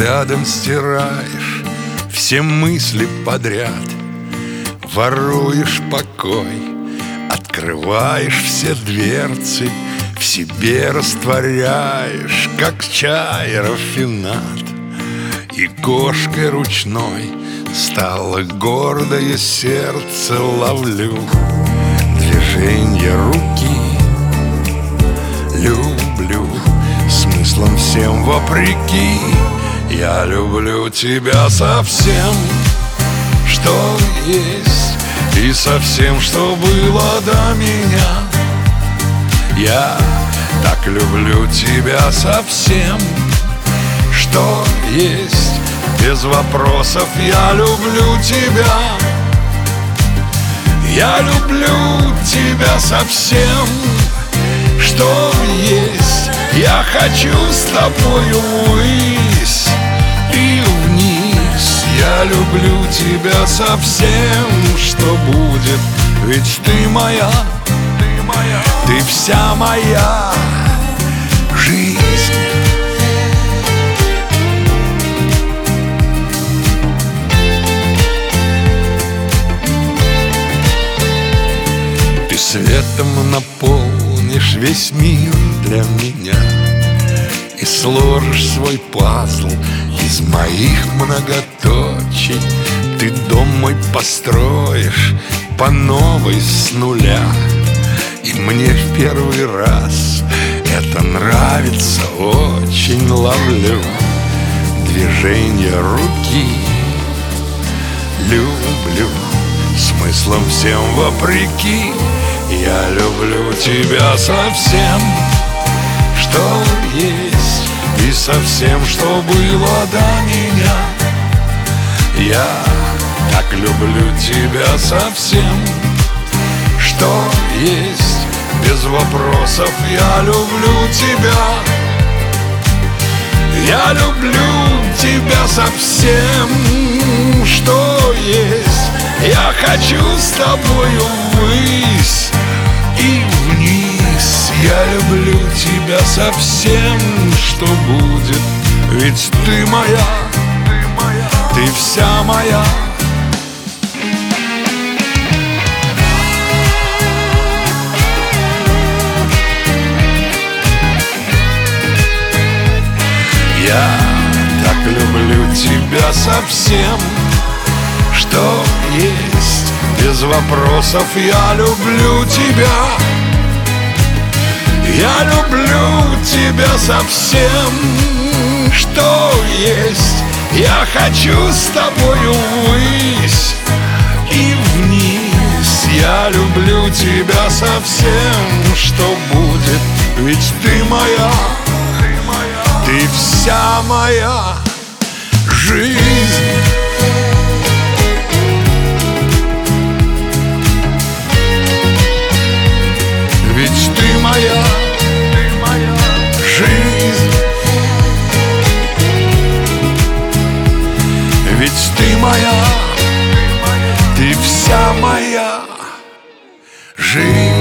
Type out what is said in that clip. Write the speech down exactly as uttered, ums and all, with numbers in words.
взглядом стираешь все мысли подряд, воруешь покой, открываешь все дверцы, в себе растворяешь, как чай рафинад. И кошкой ручной стало гордое сердце, ловлю движенье руки, люблю смыслом всем вопреки. Я люблю тебя со всем, что есть, и со всем, что было до меня. Я так люблю тебя со всем, что есть, без вопросов. Я люблю тебя, я люблю тебя со всем, что есть. Я хочу с тобою ввысь и вниз. Я люблю тебя со всем, что будет, ведь ты моя, ты моя, ты вся моя жизнь. Ты светом наполнишь весь мир для меня и сложишь свой пазл из моих многоточий. Ты дом мой построишь по новой с нуля, и мне в первый раз это нравится очень. Ловлю движение руки, люблю смыслом всем вопреки. Я люблю тебя со всем, что есть, и со всем, что было до меня. Я так люблю тебя со всем, что есть, без вопросов. Я люблю тебя, я люблю тебя со всем, что есть. Я хочу с тобою ввысь и вниз. Я люблю тебя со всем, что будет, ведь ты моя, ты моя, ты вся моя. Я так люблю тебя со всем, что есть, без вопросов. Я люблю тебя, я люблю тебя со всем, что есть. Я хочу с тобою ввысь и вниз. Я люблю тебя со всем, что будет, ведь ты моя, ты моя, ты вся моя жизнь. Ведь ты моя, ты моя жизнь. Ведь ты моя, ты вся моя жизнь.